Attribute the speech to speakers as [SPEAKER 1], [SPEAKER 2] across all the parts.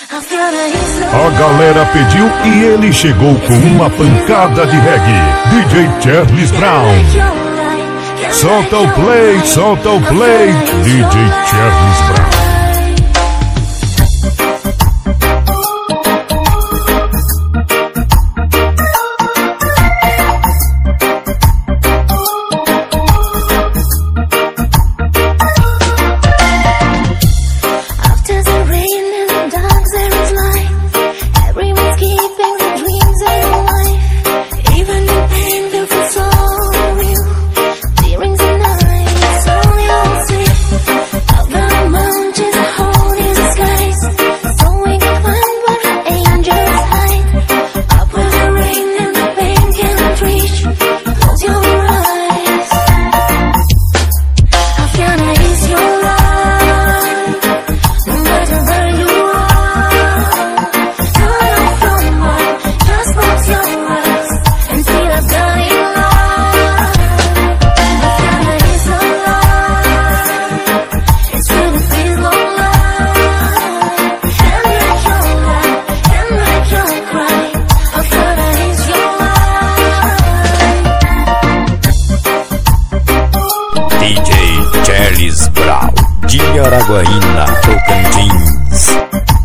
[SPEAKER 1] A galera pediu e ele chegou com uma pancada de reggae. DJ Charles Brown. Solta o play, DJ Charles Brown.
[SPEAKER 2] Charles Brown, de Araguaína, Tocantins.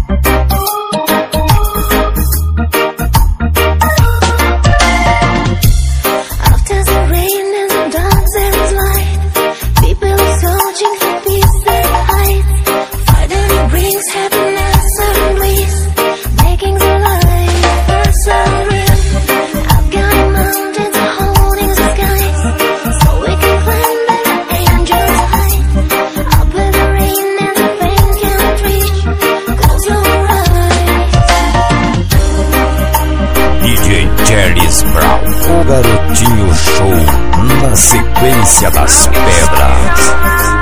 [SPEAKER 2] Charles Brown, o garotinho show, na sequência das pedras.